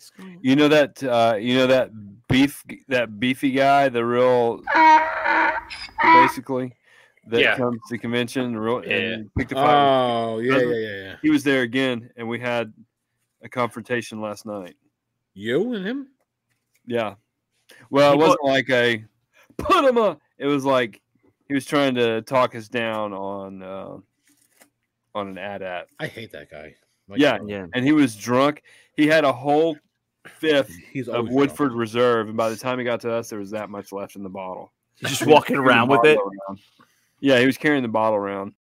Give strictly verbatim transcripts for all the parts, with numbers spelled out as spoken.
You know that uh, you know that beef that beefy guy, the real basically that yeah. comes to convention real, Yeah. and picked a fight. Oh yeah, yeah, yeah, yeah. He was there again, and we had a confrontation last night. You and him? Yeah. Well, He it wasn't like a put him up. It was like he was trying to talk us down on uh, on an A T A T. I hate that guy. Like, Yeah, Yeah. and he was drunk. He had a whole fifth He's of always Woodford drunk. Reserve, and by the time he got to us, there was that much left in the bottle. He's just He was walking carrying around the with it. bottle around. Yeah, he was carrying the bottle around.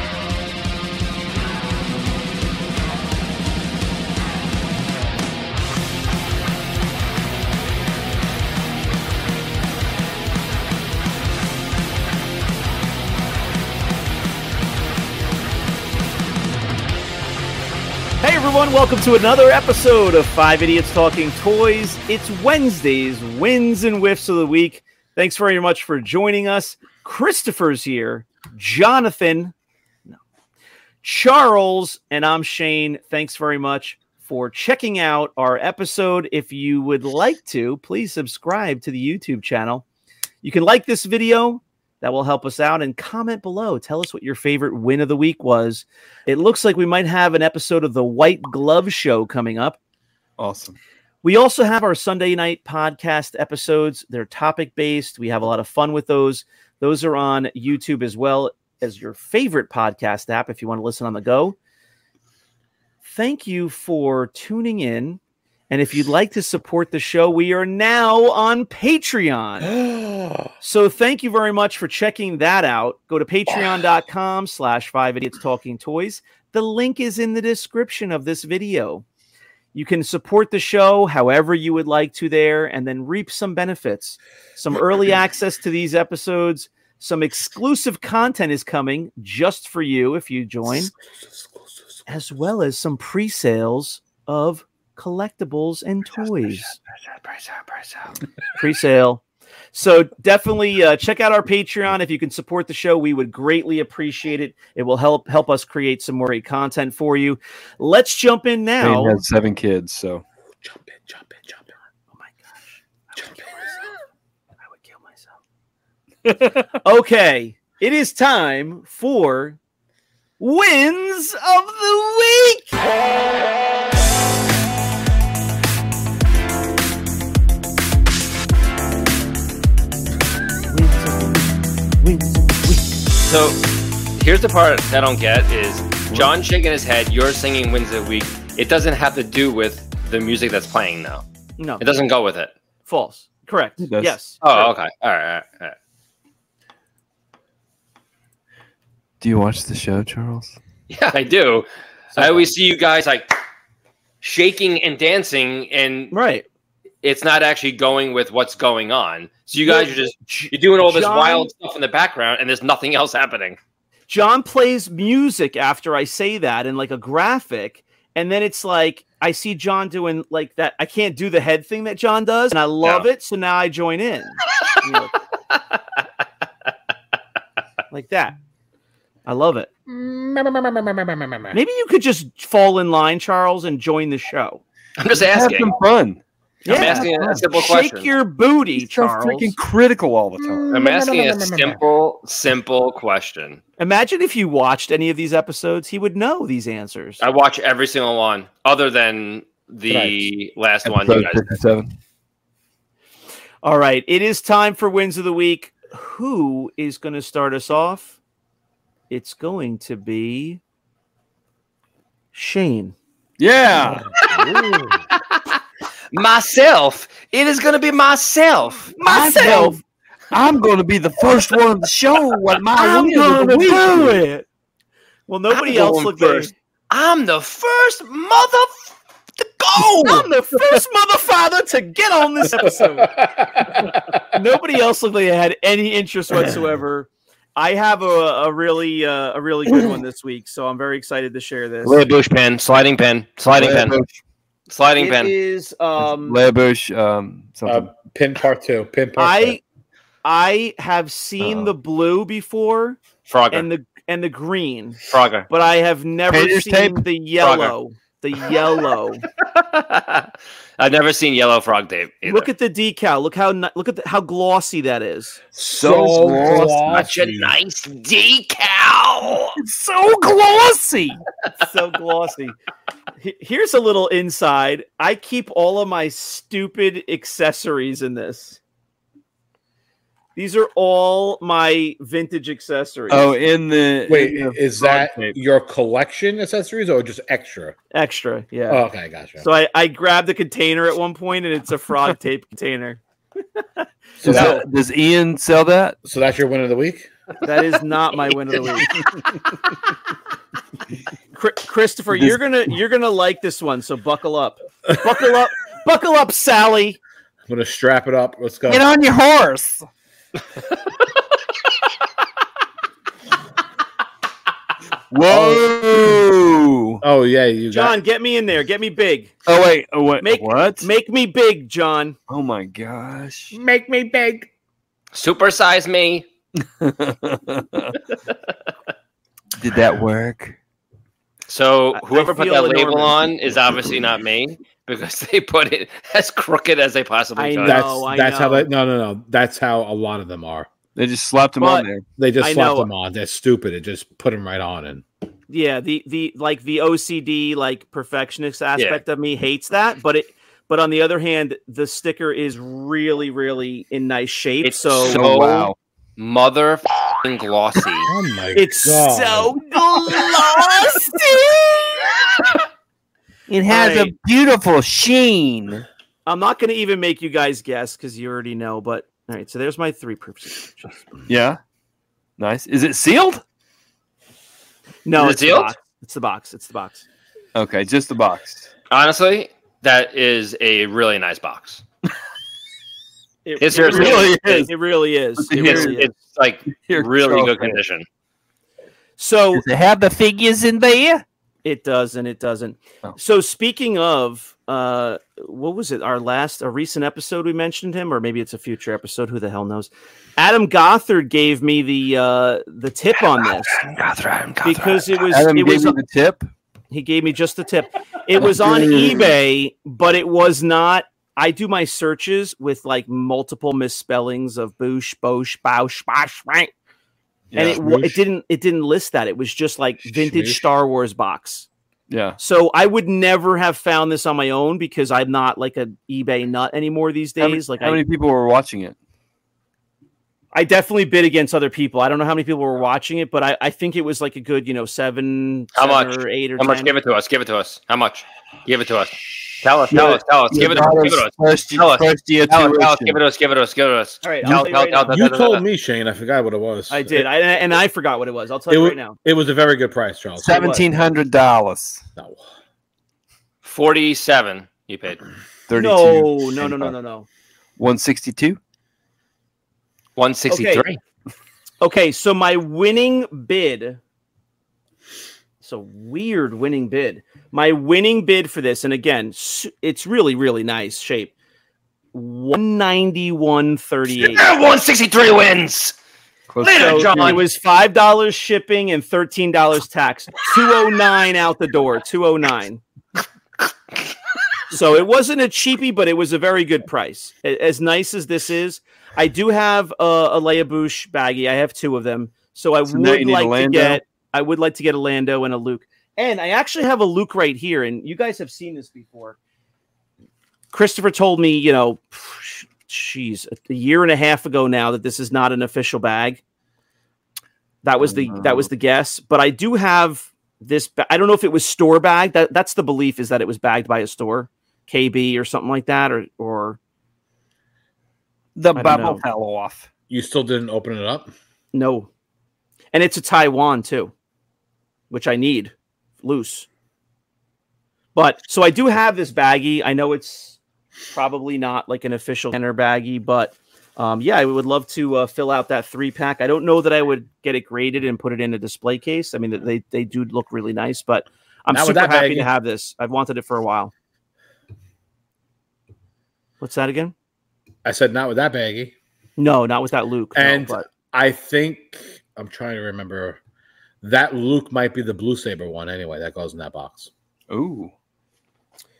Hey everyone, welcome to another episode of Five Idiots Talking Toys. It's Wednesday's Wins and Whiffs of the Week. Thanks very much for joining us. Christopher's here, Jonathan, no, Charles, and I'm Shane. Thanks very much for checking out our episode. If you would like to, please subscribe to the YouTube channel. You can like this video. That will help us out, and comment below. Tell us what your favorite win of the week was. It looks like we might have an episode of the White Glove Show coming up. Awesome. We also have our Sunday night podcast episodes. They're topic-based. We have a lot of fun with those. Those are on YouTube as well as your favorite podcast app if you want to listen on the go. Thank you for tuning in. And if you'd like to support the show, we are now on Patreon. So thank you very much for checking that out. Go to patreon.com slash five idiots talking toys. The link is in the description of this video. You can support the show however you would like to there and then reap some benefits. Some early access to these episodes. Some exclusive content is coming just for you if you join. As well as some pre-sales of collectibles and toys. Pre-sale. So definitely uh, check out our Patreon. If you can support the show, we would greatly appreciate it. It will help help us create some more great content for you. Let's jump in now. He has seven kids, so Jump in, jump in, jump in. Oh my gosh. I would kill myself. I would kill myself. Okay. It is time for Wins of the Week. So here's the part I don't get is John shaking his head, you're singing Wins of the Week. It doesn't have to do with the music that's playing now. No. It doesn't go with it. False. Correct. does. Yes. Oh, Correct. okay. All right, all right, all right. do you watch the show, Charles? Yeah, I do. I always see you guys like shaking and dancing, and Right. it's not actually going with what's going on. So you guys are just you're doing all this John- wild stuff in the background, and there's nothing else happening. John plays music after I say that in like a graphic. And then it's like, I see John doing like that. I can't do the head thing that John does. And I love No. it. So now I join in. You know, like that. I love it. Maybe you could just fall in line, Charles, and join the show. I'm just Have asking. some fun. I'm asking a simple Shake question. your booty, He's so Charles. freaking critical all the time. I'm asking a simple, simple question. Imagine if you watched any of these episodes, he would know these answers. I watch every single one, other than the last one. You Episode guys. fifty-seven. All right. It is time for Wins of the Week. Who is going to start us off? It's going to be Shane. Yeah. Myself. It is going to be myself. Myself. I'm going to be the first one on the show. What my I'm win of going the to week do is. it. Well, nobody I'm else going looked first. I'm the first mother to go. I'm the first mother father to get on this episode. Nobody else looked like they had any interest whatsoever. I have a, a really uh, a really good one this week, so I'm very excited to share this. Leia Bush pen, sliding pen, sliding pen, sliding It pen. is um, Leia Bush, um, something. Uh, pin part two. Pin part I two. I have seen Uh-oh. the blue before Frogger. and the and the green, Frogger. but I have never Painter's seen tape? the yellow. The yellow. I've never seen yellow frog tape. Either. Look at the decal. Look how look at the, how glossy that is. So Such a nice decal. It's so glossy. So glossy. He- Here's a little inside. I keep all of my stupid accessories in this. These are all my vintage accessories. Oh, in the Wait, in the is frog that tape. your collection accessories or just extra? Extra, yeah. Oh, okay, gotcha. So I, I grabbed a container at one point, and it's a frog tape container. So, Does, that, that, does Ian sell that? so that's your win of the week? That is not my win of the week. Chri- Christopher, This- you're gonna you're gonna like this one. So buckle up, buckle up, buckle up, Sally. I'm going to strap it up. Let's go. Get on your horse. Whoa! Oh, yeah. You got John, get me in there. Get me big. Oh wait! Oh wait! Make what? Make me big, John. Oh my gosh! Make me big. Supersize me. Did that work? So I- whoever I put feel that label enormous. on is obviously not me because they put it as crooked as they possibly I could. know. That's I that's how know. they no no no. That's how a lot of them are. They just slapped him But- on there. They just I slap know. them on. They're stupid. It just put them right on and Yeah, the the like the O C D like perfectionist aspect of me hates that, but it but on the other hand, the sticker is really really in nice shape. It's so so- Oh wow! Mother f***ing glossy. oh my it's god. so glossy. It has Alright. a beautiful sheen. I'm not going to even make you guys guess because you already know. But all right, so there's my three purposes. Yeah, nice. Is it sealed? No, Is it it's the sealed? box. It's the box. It's the box. Okay, just the box. Honestly, that is a really nice box. It, It it seriously really is. It really is. It It's, really is. it's like Here, really show good me. condition. So Does it have the figures in there? it doesn't. It doesn't. Oh. So speaking of, uh, what was it? Our last, a recent episode we mentioned him, or maybe it's a future episode. Who the hell knows? Adam Gothard gave me the uh, the tip on this because it was Adam it gave was you the tip. he gave me just the tip. It was on eBay, but it was not. I do my searches with like multiple misspellings of boosh, bosh, baush, bosh, right? And Yeah. it wa- it Smoosh. didn't it didn't list that. It was just like vintage Smoosh. Star Wars box. Yeah. So I would never have found this on my own because I'm not like an eBay nut anymore these How many, days. Like how I, many people were watching it? I definitely bid against other people. I don't know how many people were watching it, but I, I think it was like a good, you know, seven, How seven much? or eight or How much? ten. Give it to us. Give it to us. How much? Give it to us. Tell us. Tell Yeah. us. Tell us. Give it to us. Give it to us. First, Tell us. first year Tell us. Tell us. tuition. Give it to us. Give it to us. Give it to us. All right, Tell- I'll tell you tell- right tell- now. tell- You tell- told tell- me, Shane. I forgot what it was. I did. It, I, and I forgot what it was. I'll tell it, you wa- right now. it was a very good price, Charles. Seventeen hundred dollars. No. Forty-seven. You paid. Thirty-two. No, no, no, no, no, no. One sixty-two. One sixty-three. Okay, so my winning bid. It's a weird winning bid. My winning bid for this, and again, s- it's really, really nice shape. One ninety one thirty eight. One sixty-three wins. Close Later, to- So John. it was five dollars shipping and thirteen dollars tax. Two oh nine out the door. Two oh nine. So it wasn't a cheapie, but it was a very good price. A- As nice as this is, I do have a, a Leia Bouche baggie. I have two of them, so I So now you would need a like to Lando? get. I would like to get a Lando and a Luke, and I actually have a Luke right here. And you guys have seen this before. Christopher told me, you know, jeez, a year and a half ago now that this is not an official bag. That was the that was the guess, but I do have this. Ba- I don't know if it was store bagged. That that's the belief is that it was bagged by a store, K B or something like that, or or The I don't bubble know. fell off. You still didn't open it up? no. And it's a Taiwan too, which I need loose. But so I do have this baggie. I know it's probably not like an official Kenner baggie, but um, yeah, I would love to uh, fill out that three pack. I don't know that I would get it graded and put it in a display case. I mean, they they do look really nice, but I'm Not with super that happy baggie. to have this. I've wanted it for a while. What's that again? I said not with that baggie. No, not with that Luke. no, And but I think I'm trying to remember that Luke might be the Blue Saber one anyway. That goes in that box. Ooh.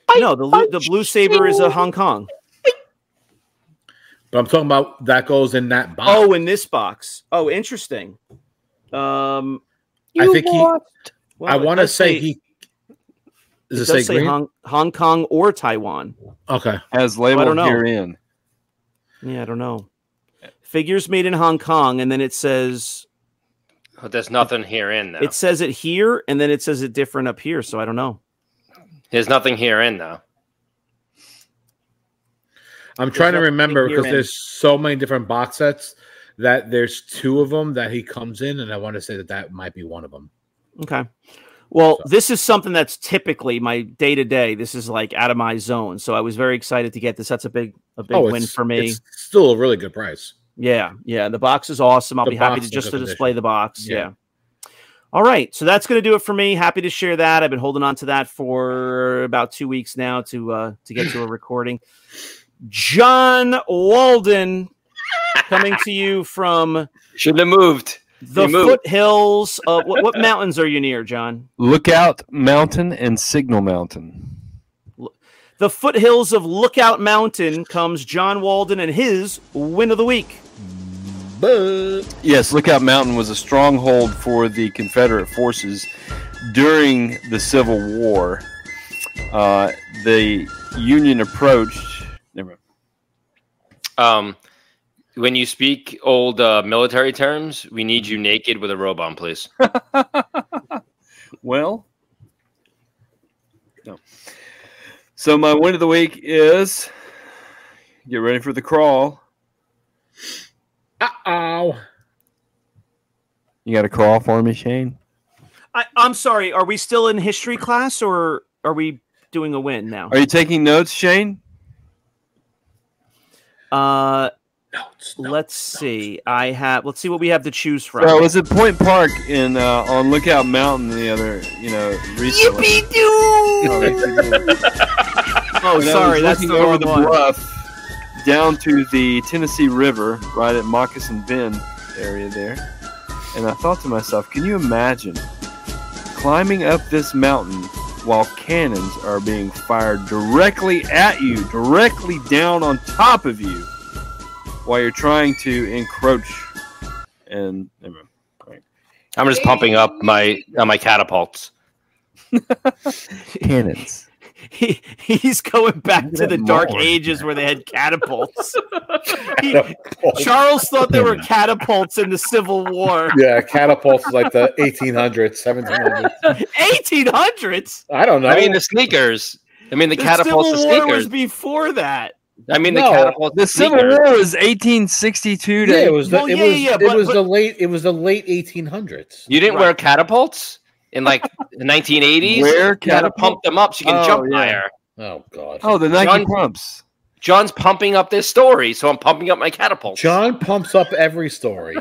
No, the lu- the blue saber is a Hong Kong. But I'm talking about that goes in that box. Oh, in this box. Oh, interesting. Um, I think he. well, I it want to does say he. It Does does it say say green? Hong, Hong Kong or Taiwan. Okay. As I don't labeled know. herein. Yeah, I don't know. Figures made in Hong Kong, and then it says But there's nothing herein, though. it says it here, and then it says it different up here. So I don't know. There's nothing herein, though. I'm trying to nothing remember because herein. there's so many different box sets that there's two of them that he comes in, and I want to say that that might be one of them. Okay. Well, So- this is something that's typically my day to day. This is like out of my zone. So I was very excited to get this. That's a big, a big Oh, win it's, for me. it's still a really good price. Yeah. Yeah. The box is awesome. I'll The be happy box to is just good to display condition. the box. Yeah. Yeah. All right. So that's going to do it for me. Happy to share that. I've been holding on to that for about two weeks now to, uh, to get to a recording. John Walden coming to you from Shouldn't have moved. the He moved. foothills of what, what mountains are you near, John? Lookout Mountain and Signal Mountain. The foothills of Lookout Mountain comes John Walden and his win of the week. But Yes, Lookout Mountain was a stronghold for the Confederate forces during the Civil War. Uh, the Union approached. Never mind. Um, when you speak old uh, military terms, we need you naked with a robe on, please. Well, no. So my win of the week is get ready for the crawl. uh-oh. You got a crawl for me, Shane? I, I'm sorry. Are we still in history class or are we doing a win now? Are you taking notes, Shane? Uh, Notes, notes, let's see. I have. Let's see what we have to choose from. So I was at Point Park in uh, on Lookout Mountain the other, you know, recently. Yippee doo! Oh, yes, we did. Oh, And I sorry. was That's the looking over wrong the one. bluff down to the Tennessee River, right at Moccasin Bend area there, and I thought to myself, can you imagine climbing up this mountain while cannons are being fired directly at you, directly down on top of you, while you're trying to encroach? And never mind. Right. I'm just pumping up my uh, my catapults. Cannons. He, he's going back Look to at the that dark mower. ages where they had catapults. He- Charles thought there were catapults in the Civil War. Yeah, catapults is like the eighteen hundreds, seventeen hundreds. eighteen hundreds. I don't know. I mean, the sneakers. I mean, the, The catapults, the Civil War sneakers. was before that. I mean, the No, catapults, The Civil sneakers. War was eighteen sixty-two to yeah, it was the Well, it yeah, was yeah, it but- was but- the late it was the late eighteen hundreds. You didn't Right. wear catapults in like the nineteen eighties? Wear You had to catapult- pump them up so you can Oh, jump yeah. higher. Oh god. Oh, the Nike John- pumps. John's pumping up this story, so I'm pumping up my catapults. John pumps up every story.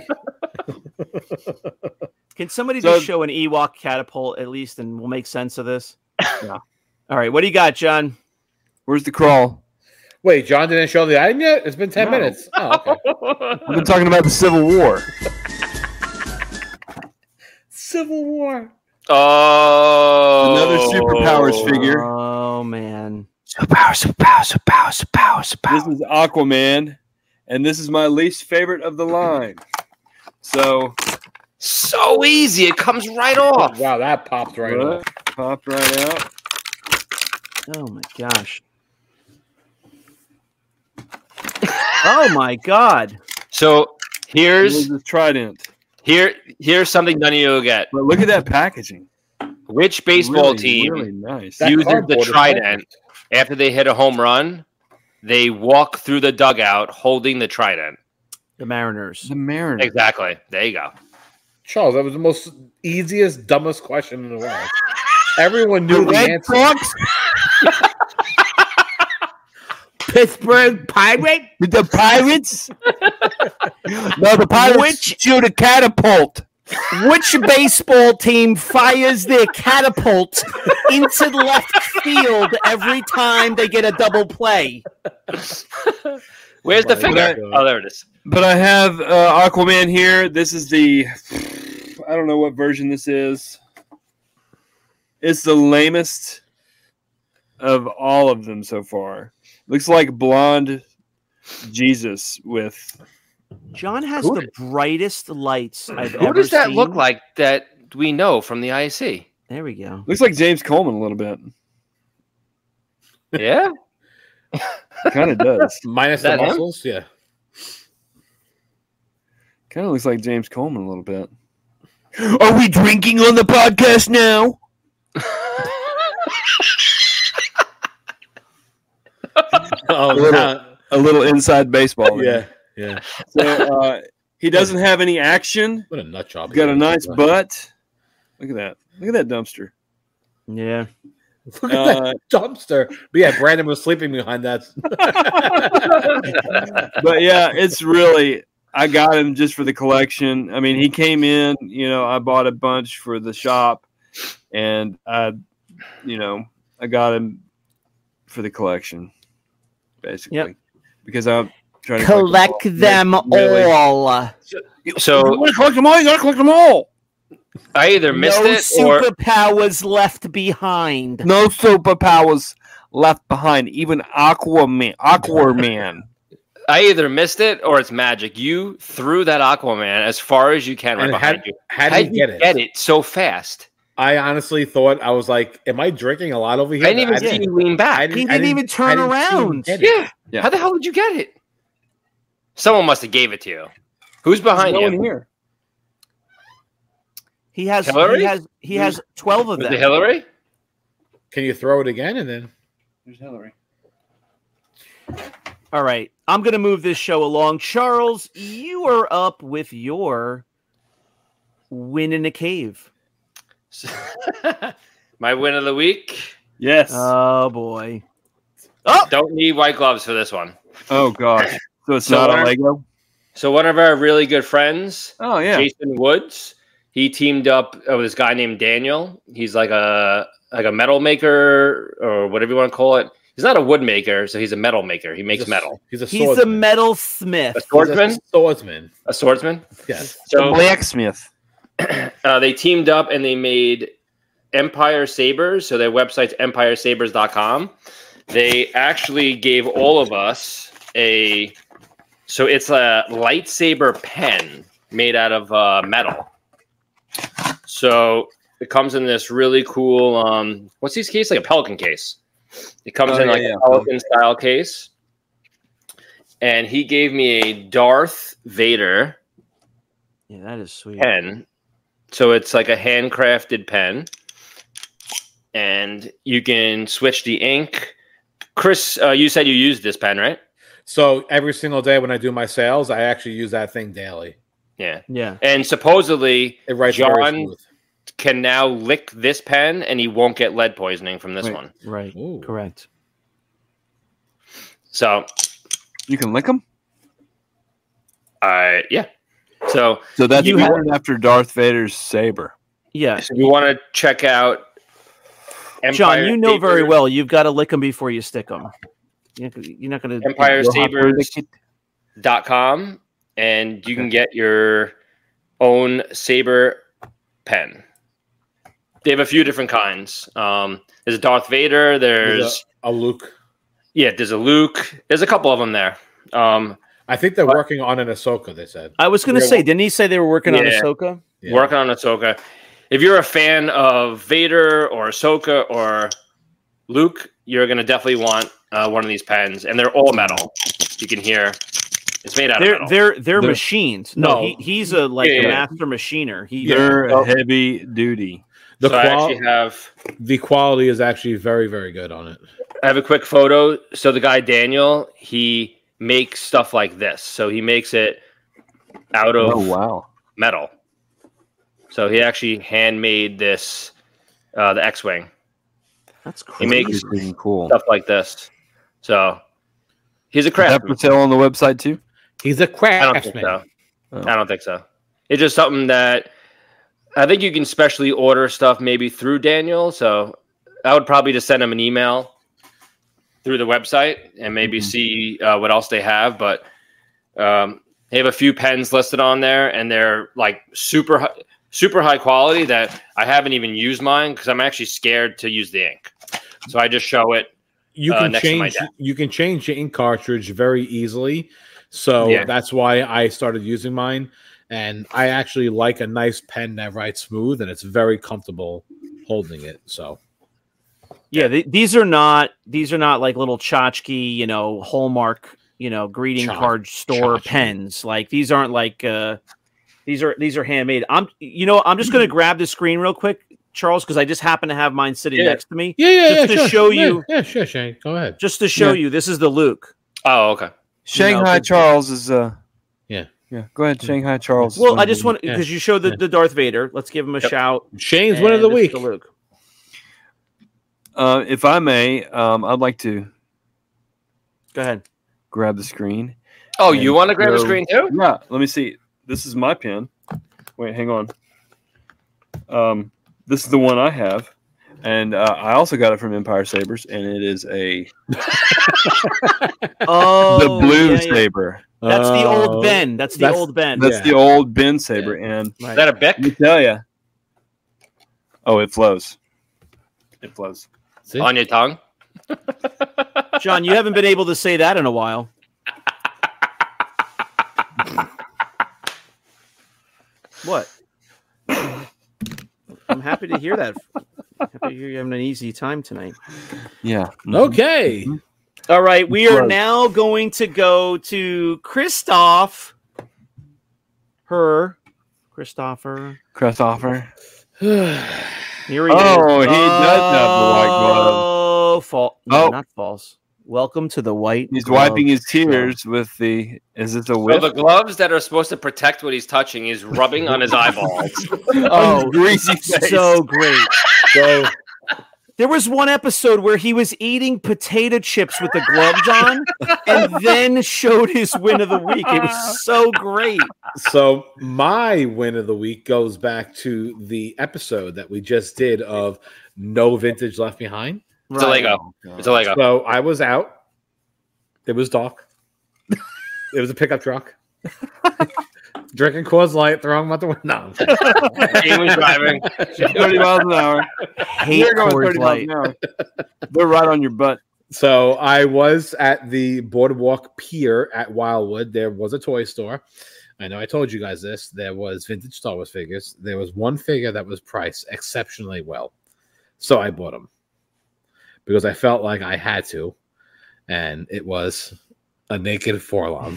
Can somebody So- just show an Ewok catapult at least, and we'll make sense of this? Yeah. All right. What do you got, John? Where's the crawl? Wait, John didn't show the item yet? It's been ten No. minutes. Oh, okay. I've been talking about the Civil War. Civil War. Oh, Another superpowers figure. Oh man. Superpower, superpower, superpower, superpower, superpower. This is Aquaman, and this is my least favorite of the line. So, So easy. It comes right off. Wow, that popped right what? off. Popped right out. Oh my gosh. Oh my god. So It here's was the trident. here here's something none of you will get. But look at that packaging. Which baseball Really, team Really nice. That uses the cardboard is trident perfect. after they hit a home run? They walk through the dugout holding the trident. The Mariners. The Mariners. Exactly. There you go. Charles, that was the most easiest, dumbest question in the world. Everyone knew the, Red answer. Sox? Pittsburgh Pirate? The Pirates? No, the Pirates Which- shoot a catapult. Which baseball team fires their catapult into left field every time they get a double play? Where's the my finger? God. Oh, there it is. But I have uh, Aquaman here. This is the, I don't know what version this is. It's the lamest of all of them so far. Looks like blonde Jesus with. John has Who the did- brightest lights I've Who ever does that seen. look like that we know from the I C? There we go. Looks like James Coleman a little bit. Yeah. Kind of does. Minus the That him? muscles, yeah. Kind of looks like James Coleman a little bit. Are we drinking on the podcast now? Oh, A little- nah. A little inside baseball. yeah, yeah. So uh, he doesn't have any action. What a nut job. He's got a nice butt. Look at that. Look at that dumpster. Yeah. Look at Uh, that dumpster. But yeah, Brandon was sleeping behind that. But yeah, it's really. I got him just for the collection. I mean, he came in. You know, I bought a bunch for the shop, and I, you know, I got him for the collection, basically, Yep. because I'm trying to Collect them Really. all. So You want to collect them all? You got to collect them all. I either missed no it or superpowers left behind. No superpowers left behind. Even Aquaman. Aquaman. I either missed it or it's magic. You threw that Aquaman as far as you can right And behind how, you. how How did did you you get it? get it so fast? I honestly thought, I was like, am I drinking a lot over here? I didn't even I see you lean back. I He I didn't even turn I didn't see him around. get it. Yeah. Yeah. How the hell did you get it? Someone must have gave it to you. Who's behind no you? one here. He has Hillary? he has he has twelve of Was them. it Hillary? Can you throw it again and then? There's Hillary. All right. I'm gonna move this show along. Charles, you are up with your win in a cave. My win of the week. Yes. Oh boy. Don't need white gloves for this one. oh gosh. So it's So not what a are- Lego. So one of our really good friends, Oh yeah. Jason Woods, he teamed up with this guy named Daniel. He's like a like a metal maker or whatever you want to call it. He's not a wood maker, so he's a metal maker. He makes He's a- metal. He's a He's a swordsman. metal smith. A He's a swordsman. swordsman. A swordsman. Yes. So Blacksmith. uh, they teamed up and they made Empire Sabers. So their website's empire sabers dot com. They actually gave all of us a. So it's a lightsaber pen made out of uh, metal. So it comes in this really cool. Um, what's these case? Like a Pelican case. It comes Oh, in yeah, like yeah. a Pelican style case. And he gave me a Darth Vader Yeah, that is sweet. pen. So it's like a handcrafted pen. And you can switch the ink. Chris, uh, you said you used this pen, right? So every single day when I do my sales, I actually use that thing daily. Yeah. Yeah. And supposedly It writes very John smooth. can now lick this pen and he won't get lead poisoning from this Wait. one. Right. Ooh. Correct. So, You can lick them. I yeah. So So that's You you have- after Darth Vader's saber. Yeah. if you want to check out John, Empire you know very Sabers- well you've got to lick them before you stick them. You're not going to. Empire You'll have to lick Sabers it. dot com and you can get your own saber pen. They have a few different kinds. Um, there's a Darth Vader. There's There's a, a Luke. yeah, there's a Luke. There's a couple of them there. Um, I think they're working on an Ahsoka, they said. I was going to Yeah. say, didn't he say they were working on Yeah. Ahsoka? Yeah. Working on Ahsoka. If you're a fan of Vader or Ahsoka or Luke, you're gonna definitely want uh, one of these pens, and they're all metal. You can hear it's made out They're of metal. they're they're They're- machines. No, No. he, he's a like Yeah, a yeah. master machiner. He They're Oh. heavy duty. The, so I qual- actually have the quality is actually very, very good on it. I have a quick photo. So the guy Daniel, he makes stuff like this. So he makes it out of Oh wow. metal. So he actually handmade this, uh, the X-wing, that's He crazy. makes- Pretty freaking cool. stuff like this. So he's a Is that craftsman. for sale on the website too? He's a I don't think craftsman. so. Oh. I don't think so. It's just something that I think you can specially order stuff maybe through Daniel. So I would probably just send him an email through the website and maybe Mhm. see uh, what else they have. But um, they have a few pens listed on there, and they're like super high, super high quality that I haven't even used mine because I'm actually scared to use the ink. So I just show it. You Uh, can next to my change. deck. You can change the ink cartridge very easily. So Yeah. that's why I started using mine. And I actually like a nice pen that writes smooth, and it's very comfortable holding it. So Yeah, th- these are not these are not like little tchotchke, you know, Hallmark, you know, greeting Tchotch- card store tchotchke. pens. Like these aren't like uh these are these are handmade. I'm you know, I'm just gonna grab the screen real quick, Charles, because I just happen to have mine sitting Yeah. next to me. yeah, yeah, Just yeah. to sure. show Yeah, you- Yeah, sure, Shane. Go ahead. Just to show Yeah. you, this is the Luke. Oh, okay. Shanghai but- Charles is uh Yeah. yeah. Go ahead, Shanghai Charles. is Well, one I of just the- want Yeah. because you showed the, Yeah. the Darth Vader. Let's give him a Yep. shout. Shane's win of And the this is week. the Luke. Uh, if I may, um, I'd like to Go ahead. grab the screen. Oh, you want to grab a No. screen too? Yeah, let me see. This is my pen. Wait, hang on. Um, this is the one I have, and uh, I also got it from Empire Sabers, and it is a Oh, the blue yeah, yeah. saber. That's the Oh, old Ben. That's the that's- old Ben. That's Yeah. the old Ben saber, and Right. Is that a Bic? let me tell you. Oh, it flows. It flows. See? On your tongue? John, you haven't been able to say that in a while. What? I'm happy to hear that. Happy to hear you're having an easy time tonight. Yeah. Okay. All right, we are Right. now going to go to Christoph. Her. Christopher. Christopher. Here he Oh, is. he does have the white glove. Oh, false. No, Oh. not false. Welcome to the white. He's glove wiping his show. tears with the. Is it the So whip? the gloves that are supposed to protect what he's touching, he's rubbing on his eyeballs. Oh, greasy face. so great. So There was one episode where he was eating potato chips with the gloves on and then showed his win of the week. It was so great. So my win of the week goes back to the episode that we just did of No Vintage Left Behind. It's a Lego. It's a Lego. So I was out. It was dark. It was a pickup truck. Drinking Coors Light, throwing them out the window. No. He was driving. thirty miles an hour. Hate You're going Coors thirty miles Light. an hour. They're right on your butt. So I was at the Boardwalk Pier at Wildwood. There was a toy store. I know I told you guys this. There was vintage Star Wars figures. There was one figure that was priced exceptionally well. So I bought them because I felt like I had to. And it was a naked Forlom.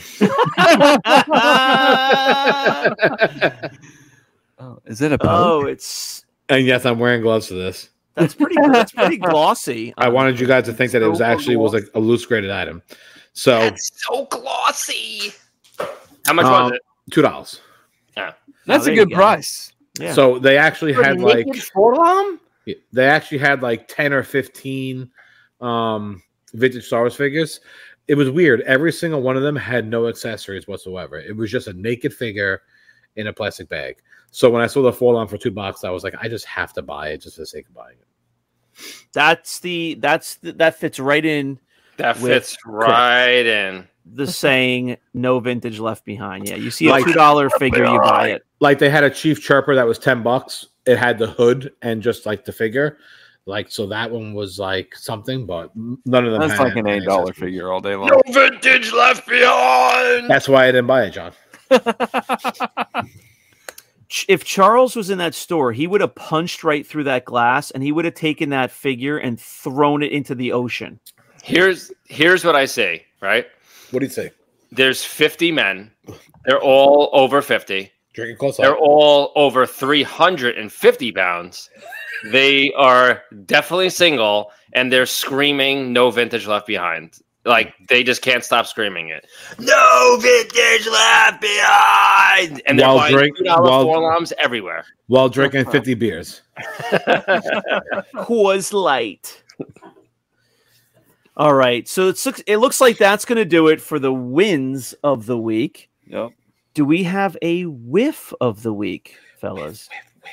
Oh, is it a poke? Oh, it's And yes, I'm wearing gloves for this. that's pretty that's pretty glossy. I wanted you guys to think that it was So actually was a, a loose graded item. So That's so glossy. How much Um, was it? two dollars. That's Oh, a there good you go. price. Yeah. So they actually had like Forlom? they actually had like ten or fifteen um vintage Star Wars figures. It was weird. Every single one of them had no accessories whatsoever. It was just a naked figure in a plastic bag. So when I saw the Forlom for two bucks, I was like, I just have to buy it just for the sake of buying it. that's the that's the, that fits right in That With fits right in. the saying no vintage left behind. Yeah, you see a Like- two dollar figure, you buy it. Like they had a Chief Chirper that was ten bucks. It had the hood and just like the figure. Like so that one was like something, but none of them That's had like an any eight dollar accessories. figure all day long. No vintage left behind. That's why I didn't buy it, John. Ch- If Charles was in that store, he would have punched right through that glass and he would have taken that figure and thrown it into the ocean. Here's here's what I say, right? What do you say? There's fifty men. They're all over fifty. Drinking close They're all over three hundred fifty pounds. They are definitely single and they're screaming no vintage left behind. Like they just can't stop screaming it. No vintage left behind. And they're While buying drink- two dollar while- Forloms everywhere. while drinking fifty beers. Coors Light. All right, so it's, it looks like that's going to do it for the wins of the week. Yep. Do we have a whiff of the week, fellas?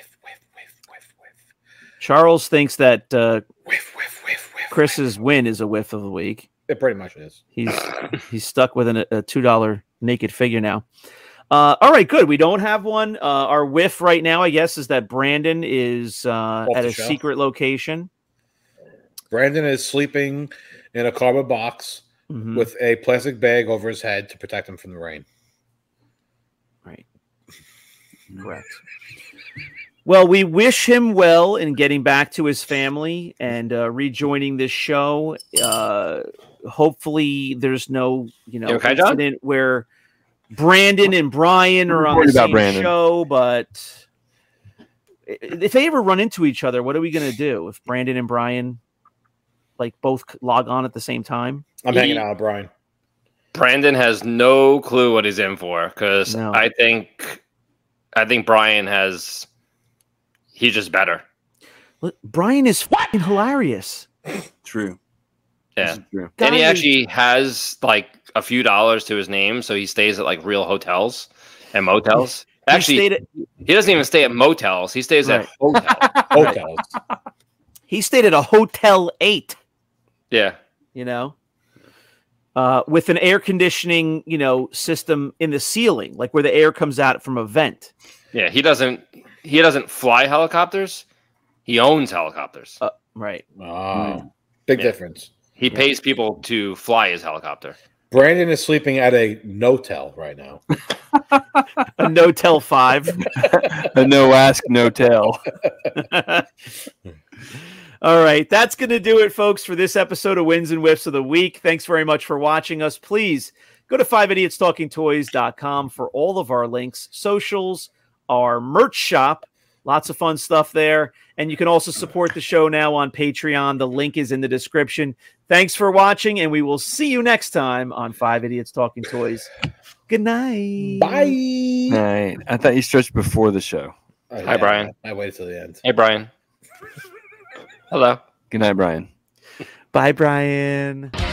Charles thinks that uh, Chris's win is a whiff of the week. It pretty much is. He's he's stuck with an, a two dollar naked figure now. Uh, all right, good. We don't have one. Uh, our whiff right now, I guess, is that Brandon is uh, at the a shelf. secret location. Brandon is sleeping in a cardboard box Mhm. with a plastic bag over his head to protect him from the rain. Right. Correct. Well, we wish him well in getting back to his family and uh, rejoining this show. Uh, hopefully, there's no you know You okay, John? incident where Brandon and Brian are on worried the about same Brandon. show. But if they ever run into each other, what are we going to do if Brandon and Brian like both log on at the same time? I'm He- hanging out with Brian. Brandon has no clue what he's in for because No. I think I think Brian has he's just better. Look, Brian is fucking hilarious. True. Yeah. This is true. And he Guy is- actually has like a few dollars to his name, so he stays at like real hotels and motels. He Actually, stayed at, he doesn't even stay at motels. He stays Right. at hotels. Hotels. he stayed at a Hotel eight. Yeah. You know, uh, with an air conditioning, you know, system in the ceiling, like where the air comes out from a vent. Yeah. He doesn't he doesn't fly helicopters. He owns helicopters. Uh, right. Oh, big Yeah. difference. He pays people to fly his helicopter. Brandon is sleeping at a no-tel right now. A Notel five. A no ask, no tell. All right. That's going to do it, folks, for this episode of Wins and Whiffs of the Week. Thanks very much for watching us. Please go to five idiots talking toys dot com for all of our links, socials, our merch shop. Lots of fun stuff there. And you can also support the show now on Patreon. The link is in the description. Thanks for watching, and we will see you next time on Five Idiots Talking Toys. Good night. Bye. Right. I thought you stretched before the show. Oh, Hi, Brian. I waited till the end. Hey Brian. Hello. Good night, Brian. Bye, Brian.